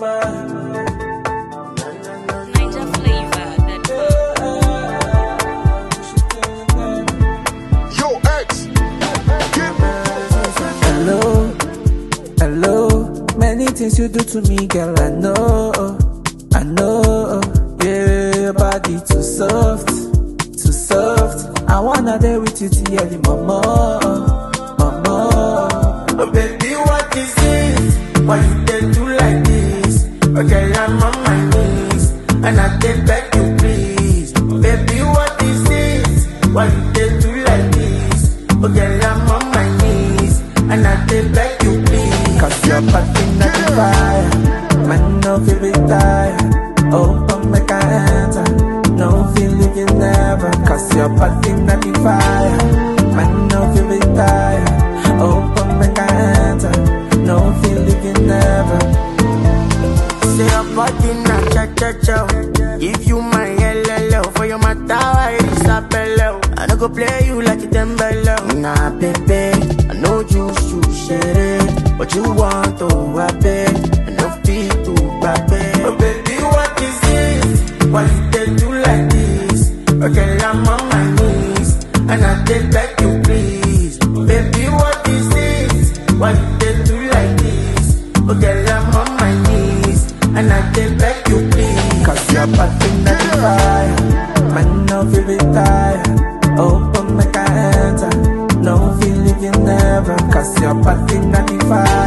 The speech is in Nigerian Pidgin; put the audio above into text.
Niger flavor, that Yo, X. Hello, hello. Many things you do to me, girl, I know. Yeah, your body too soft, too soft. I wanna dare with you till early, mama. Oh baby, what is this? Why you dey do like this? Okay, I'm on my knees, and I dey beg you please. Baby, what is this? Why you dey do like this? Okay, I'm on my knees, and I dey beg you please. Cause your body not the fire, man, no feel retire. Open make I enter, no feeling you never. Cause your body not the fire, man, no feel retire. Open make I enter, no feeling you never. Say your body na cha-cha-cha. Give you my LLO. For your matter, I is a bello. I no go play you like a tembello. Nah, baby, I know you should share it, but you want to happen. And no feel to baby. Oh baby, what is this? Why you dey do like this? Okay, I'm on my knees, and I dey beg you please. Baby, what is this? Why you dey do like this? Okay, I'm on my knees, and I dey beg you please. Cause your body not the fire, man, no feel retire. Open make I enter, no feeling you never. Cause your body not the fire.